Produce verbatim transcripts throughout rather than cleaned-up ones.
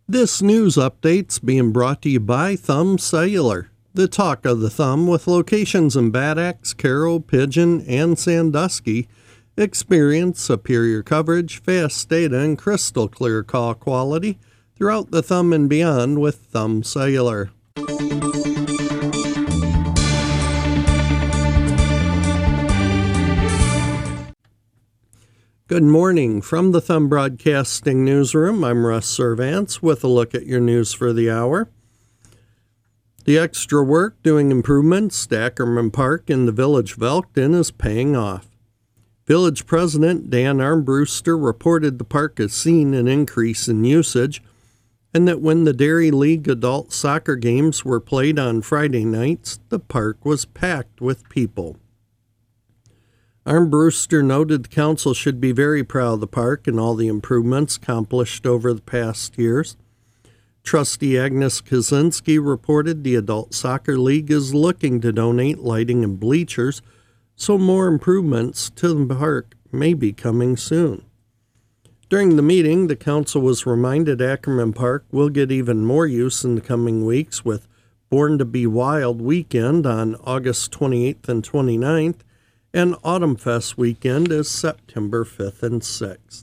This news update's being brought to you by Thumb Cellular, the talk of the thumb with locations in Bad Axe, Carroll, Pigeon, and Sandusky. Experience superior coverage, fast data, and crystal clear call quality throughout the thumb and beyond with Thumb Cellular. Good morning. From the Thumb Broadcasting Newsroom, I'm Russ Servance with a look at your news for the hour. The extra work doing improvements to Ackerman Park in the village of Elkton is paying off. Village President Dan Armbruster reported the park has seen an increase in usage and that when the Dairy League adult soccer games were played on Friday nights, the park was packed with people. Armbruster noted the council should be very proud of the park and all the improvements accomplished over the past years. Trustee Agnes Kaczynski reported the Adult Soccer League is looking to donate lighting and bleachers, so more improvements to the park may be coming soon. During the meeting, the council was reminded Ackerman Park will get even more use in the coming weeks with Born to Be Wild weekend on August twenty-eighth and twenty-ninth, and Autumn Fest weekend is September fifth and sixth.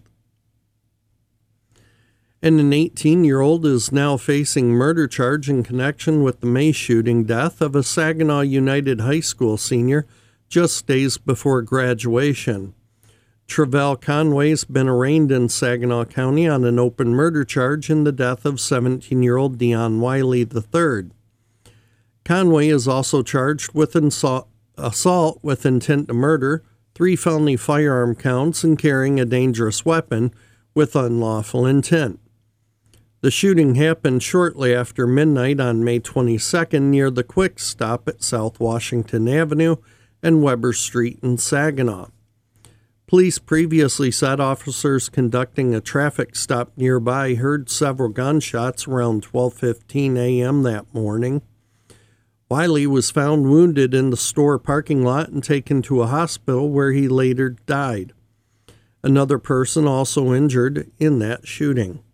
And an eighteen-year-old is now facing murder charge in connection with the May shooting death of a Saginaw United High School senior just days before graduation. Travell Conway's been arraigned in Saginaw County on an open murder charge in the death of seventeen-year-old Dion Wiley the third. Conway is also charged with assault assault with intent to murder, three felony firearm counts, and carrying a dangerous weapon with unlawful intent. The shooting happened shortly after midnight on May twenty-second near the Quick Stop at South Washington Avenue and Weber Street in Saginaw. Police previously said officers conducting a traffic stop nearby heard several gunshots around twelve fifteen a.m. that morning. Wiley was found wounded in the store parking lot and taken to a hospital where he later died. Another person also injured in that shooting.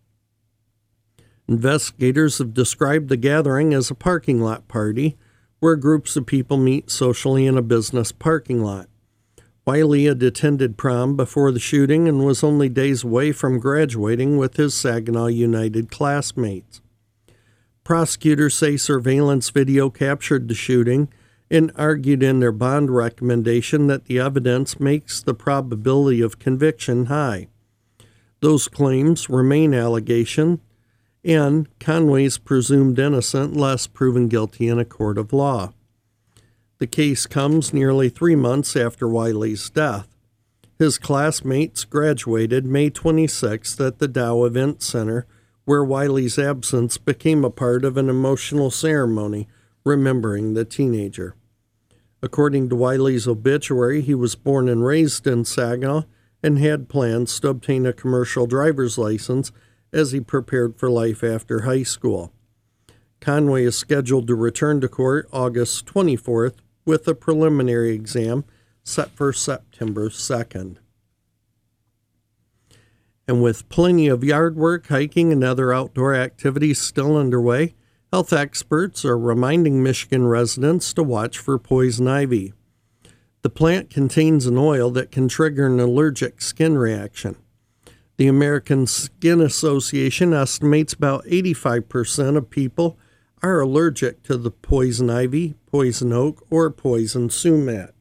Investigators have described the gathering as a parking lot party where groups of people meet socially in a business parking lot. Wiley had attended prom before the shooting and was only days away from graduating with his Saginaw United classmates. Prosecutors say surveillance video captured the shooting and argued in their bond recommendation that the evidence makes the probability of conviction high. Those claims remain allegation, and Conway's presumed innocent unless proven guilty in a court of law. The case comes nearly three months after Wiley's death. His classmates graduated May twenty-sixth at the Dow Event Center, where Wiley's absence became a part of an emotional ceremony remembering the teenager. According to Wiley's obituary, he was born and raised in Saginaw and had plans to obtain a commercial driver's license as he prepared for life after high school. Conway is scheduled to return to court August twenty-fourth with a preliminary exam set for September second. And with plenty of yard work, hiking, and other outdoor activities still underway, health experts are reminding Michigan residents to watch for poison ivy. The plant contains an oil that can trigger an allergic skin reaction. The American Skin Association estimates about eighty-five percent of people are allergic to the poison ivy, poison oak, or poison sumac.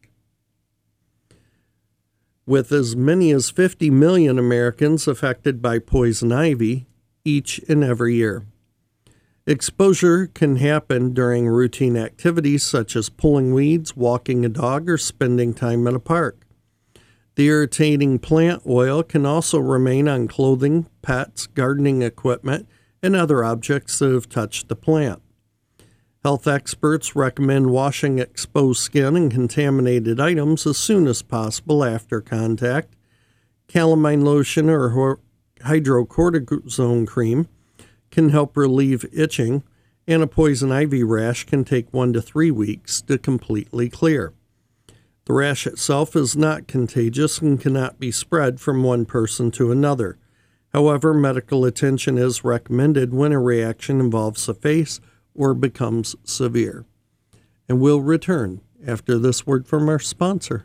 With as many as fifty million Americans affected by poison ivy each and every year. Exposure can happen during routine activities such as pulling weeds, walking a dog, or spending time at a park. The irritating plant oil can also remain on clothing, pets, gardening equipment, and other objects that have touched the plant. Health experts recommend washing exposed skin and contaminated items as soon as possible after contact. Calamine lotion or hydrocortisone cream can help relieve itching, and a poison ivy rash can take one to three weeks to completely clear. The rash itself is not contagious and cannot be spread from one person to another. However, medical attention is recommended when a reaction involves the face or becomes severe. And we'll return after this word from our sponsor.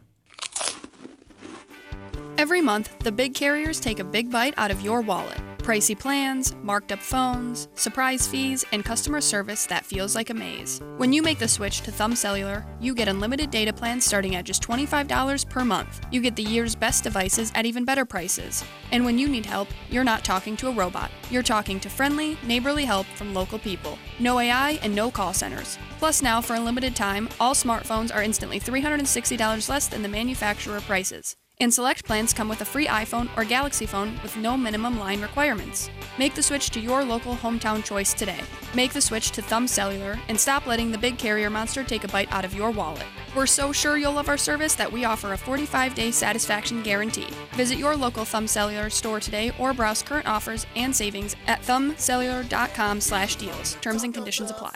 Every month, the big carriers take a big bite out of your wallet. Pricey plans, marked up phones, surprise fees, and customer service that feels like a maze. When you make the switch to Thumb Cellular, you get unlimited data plans starting at just twenty-five dollars per month. You get the year's best devices at even better prices. And when you need help, you're not talking to a robot. You're talking to friendly, neighborly help from local people. No A I and no call centers. Plus now, for a limited time, all smartphones are instantly three hundred sixty dollars less than the manufacturer prices. And select plans come with a free iPhone or Galaxy phone with no minimum line requirements. Make the switch to your local hometown choice today. Make the switch to Thumb Cellular and stop letting the big carrier monster take a bite out of your wallet. We're so sure you'll love our service that we offer a forty-five day satisfaction guarantee. Visit your local Thumb Cellular store today or browse current offers and savings at thumbcellular.com slash deals. Terms and conditions apply.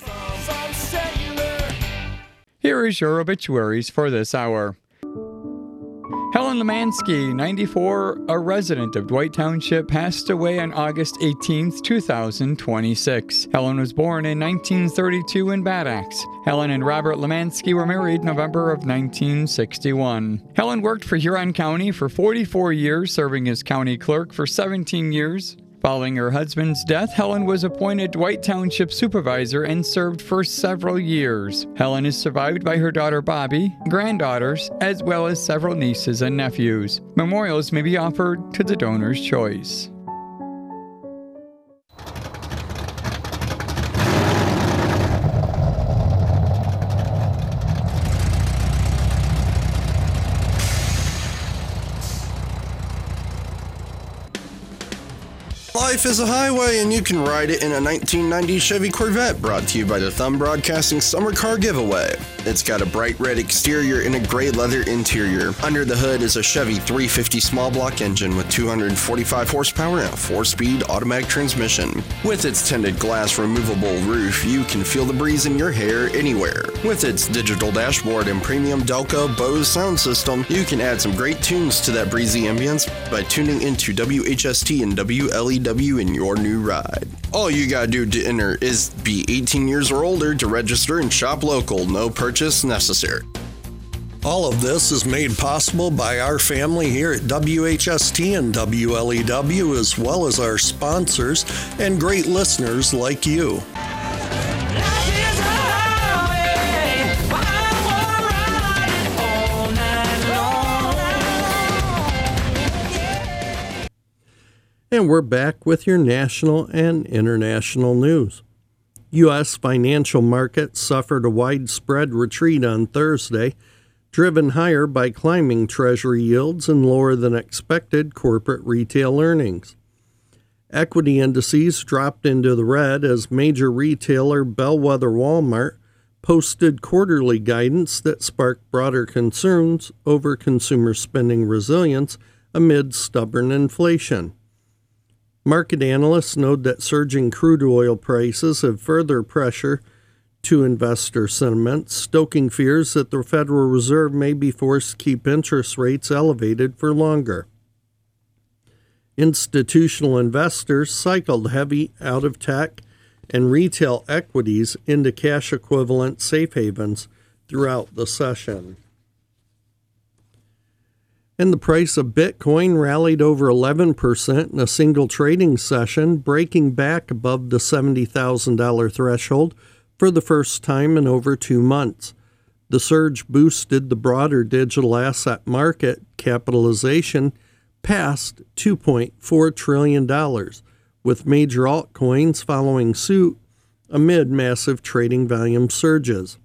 Here is your obituaries for this hour. Helen Lemansky, ninety-four, a resident of Dwight Township, passed away on August eighteenth, two thousand twenty-six. Helen was born in nineteen thirty-two in Bad Axe. Helen and Robert Lemansky were married November of nineteen sixty-one. Helen worked for Huron County for forty-four years, serving as county clerk for seventeen years. Following her husband's death, Helen was appointed Dwight Township supervisor and served for several years. Helen is survived by her daughter Bobby, granddaughters, as well as several nieces and nephews. Memorials may be offered to the donor's choice. Life is a highway, and you can ride it in a nineteen ninety Chevy Corvette, brought to you by the Thumb Broadcasting Summer Car Giveaway. It's got a bright red exterior and a gray leather interior. Under the hood is a Chevy three fifty small block engine with two hundred forty-five horsepower and a four-speed automatic transmission. With its tinted glass removable roof, you can feel the breeze in your hair anywhere. With its digital dashboard and premium Delco Bose sound system, you can add some great tunes to that breezy ambience by tuning into W H S T and W L E W in your new ride. All you gotta do to enter is be eighteen years or older to register and shop local. No purchase necessary. All of this is made possible by our family here at W H S T and W L E W, as well as our sponsors and great listeners like you. And we're back with your national and international news. U S financial markets suffered a widespread retreat on Thursday, driven higher by climbing Treasury yields and lower than expected corporate retail earnings. Equity indices dropped into the red as major retailer bellwether Walmart posted quarterly guidance that sparked broader concerns over consumer spending resilience amid stubborn inflation. Market analysts note that surging crude oil prices have further pressure to investor sentiment, stoking fears that the Federal Reserve may be forced to keep interest rates elevated for longer. Institutional investors cycled heavy out of tech and retail equities into cash equivalent safe havens throughout the session. And the price of Bitcoin rallied over eleven percent in a single trading session, breaking back above the seventy thousand dollars threshold for the first time in over two months. The surge boosted the broader digital asset market capitalization past two point four trillion dollars, with major altcoins following suit amid massive trading volume surges.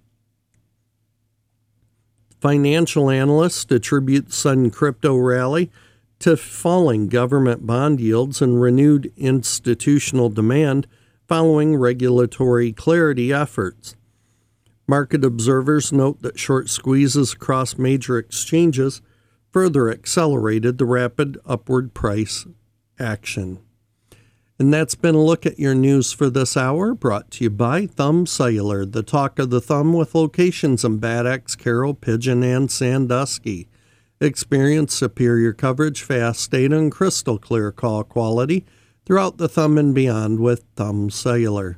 Financial analysts attribute the sudden crypto rally to falling government bond yields and renewed institutional demand following regulatory clarity efforts. Market observers note that short squeezes across major exchanges further accelerated the rapid upward price action. And that's been a look at your news for this hour, brought to you by Thumb Cellular, the talk of the thumb, with locations in Bad Axe, Carroll, Pigeon, and Sandusky. Experience superior coverage, fast data, and crystal clear call quality throughout the Thumb and beyond with Thumb Cellular.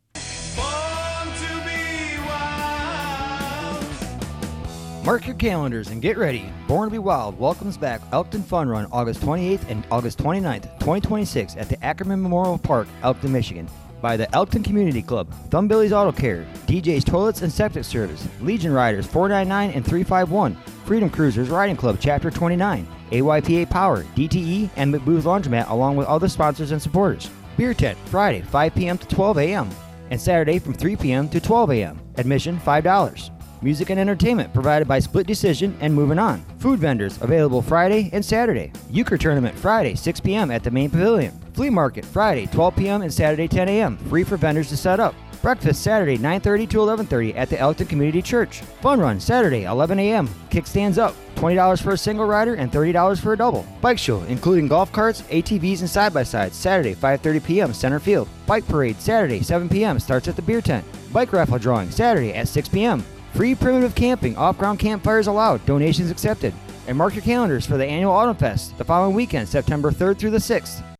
Mark your calendars and get ready. Born to be Wild welcomes back Elkton Fun Run August twenty-eighth and August twenty-ninth, twenty twenty-six at the Ackerman Memorial Park, Elkton, Michigan. By the Elkton Community Club, Thumb Billy's Auto Care, D J's Toilets and Septic Service, Legion Riders four ninety-nine and three fifty-one, Freedom Cruisers Riding Club Chapter twenty-nine, A Y P A Power, D T E, and McBooth Laundromat along with other sponsors and supporters. Beer Tent, Friday, five p.m. to twelve a.m. and Saturday from three p.m. to twelve a.m. Admission five dollars. Music and entertainment provided by Split Decision and Moving On. Food vendors available Friday and Saturday. Euchre Tournament Friday, six p.m. at the main pavilion. Flea Market Friday, twelve p.m. and Saturday, ten a.m. Free for vendors to set up. Breakfast Saturday, nine thirty to eleven thirty at the Elkton Community Church. Fun Run Saturday, eleven a.m. Kickstands up. twenty dollars for a single rider and thirty dollars for a double. Bike Show, including golf carts, A T Vs, and side-by-sides, Saturday, five thirty p.m. Center Field. Bike Parade Saturday, seven p.m. starts at the Beer Tent. Bike Raffle Drawing Saturday at six p.m. Free primitive camping, off-ground campfires allowed, donations accepted. And mark your calendars for the annual Autumn Fest the following weekend, September third through the sixth.